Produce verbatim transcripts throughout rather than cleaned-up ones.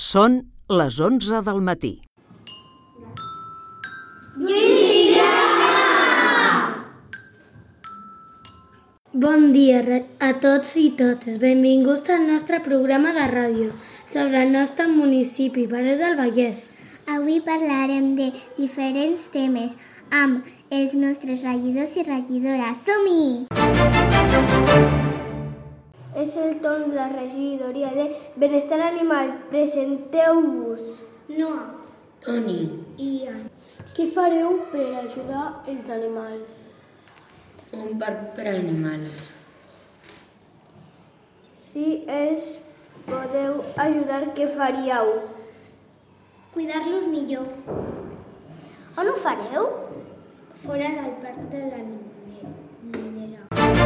Són les onze del matí. Bon dia a tots i totes. Benvinguts al nostre programa de ràdio sobre el nostre municipi, Parets del Vallès. Avui parlarem de diferents temes amb els nostres regidors i regidores. Som-hi! És el torn de la regidoria de Benestar Animal. Presenteu-vos. Noa, Toni i Ian. Què fareu per ajudar els animals? Un parc per a animals. Si els podeu ajudar, què faríeu? Cuidar-los millor. On ho fareu? Fora del parc de la Ninera.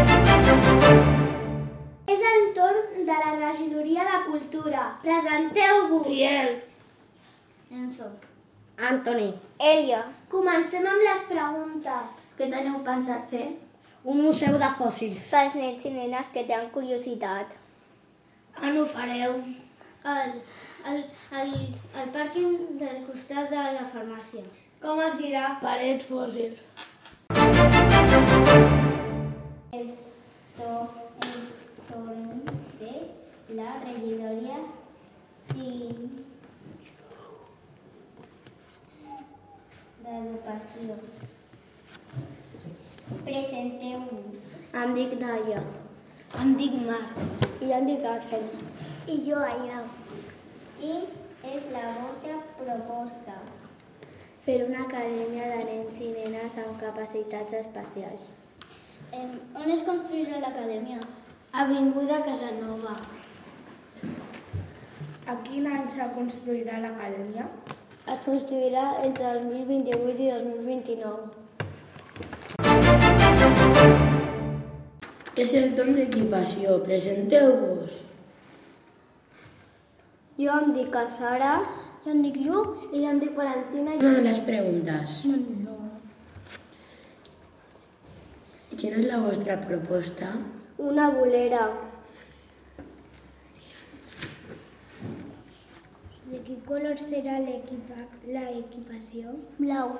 És el torn de la regidoria de Cultura. Presenteu-vos. Riel. Enzo. Antoni. Elia. Comencem amb les preguntes. Què teniu pensat fer? Un museu de fòssils. Pels nens i nenes que tenen curiositat. On ho fareu? El, el, el, el pàrquing del costat de la farmàcia. Com es dirà? Parets fòssils. És tot el torn de la regidoria d'Educació. Presenteu-vos. Em dic Naya. Em dic Mar. I em dic Axel. I jo, Aina. Quina és la vostra proposta? Fer una acadèmia de nens i nenes amb capacitats especials. Eh, on es construirà l'acadèmia? Avinguda Casanova. A quin any s'ha construït l'acadèmia? Es construirà entre el dos mil vint-i-vuit i dos mil vint-i-nou. És el torn d'equipació. Presenteu-vos. Jo em dic Azara. Jo em dic Lluc. I jo em dic Valentina. Una de les preguntes. No, no. Quina és la vostra proposta? Una bolera. De quin color serà l'equipació? Blau.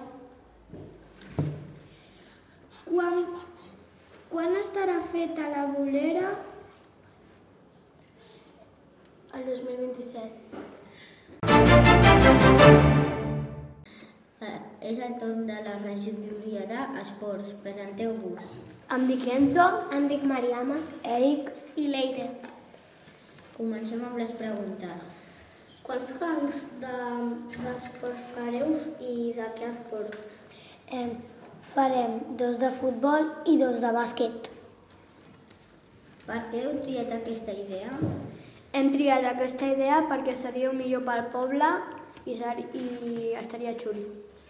Quan, quan estarà feta la bolera? El dos mil vint-i-set. Eh, és el torn de la regidoria d'Esports. Presenteu-vos. Em dic Enzo. Em dic Mariama. Eric. I Leire. Comencem amb les preguntes. Quants camps d'esports fareu i de què esports? Eh, farem dos de futbol i dos de bàsquet. Per què heu triat aquesta idea? Hem triat aquesta idea perquè seria millor pel poble i, ser, i estaria xulo.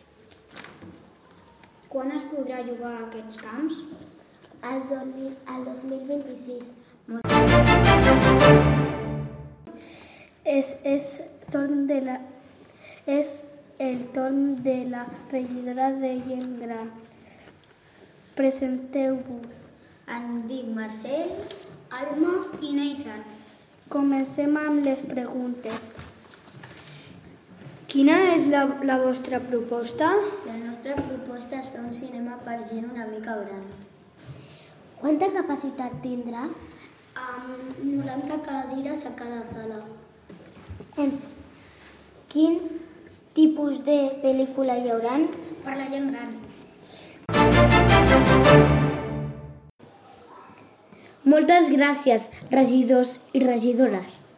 Quan es podrà jugar a aquests camps? El, el dos mil vint-i-sis. És, és, torn de la, és el torn de la regidora de gent gran. Presenteu-vos. Em dic Marcel, Alma i Neizan. Comencem amb les preguntes. Quina és la, la vostra proposta? La nostra proposta és fer un cinema per gent una mica gran. Quanta capacitat tindrà? Amb noranta cadires a cada sala. En quin tipus de pel·lícula hi haurà? Per la gent gran. Moltes gràcies, regidors i regidores.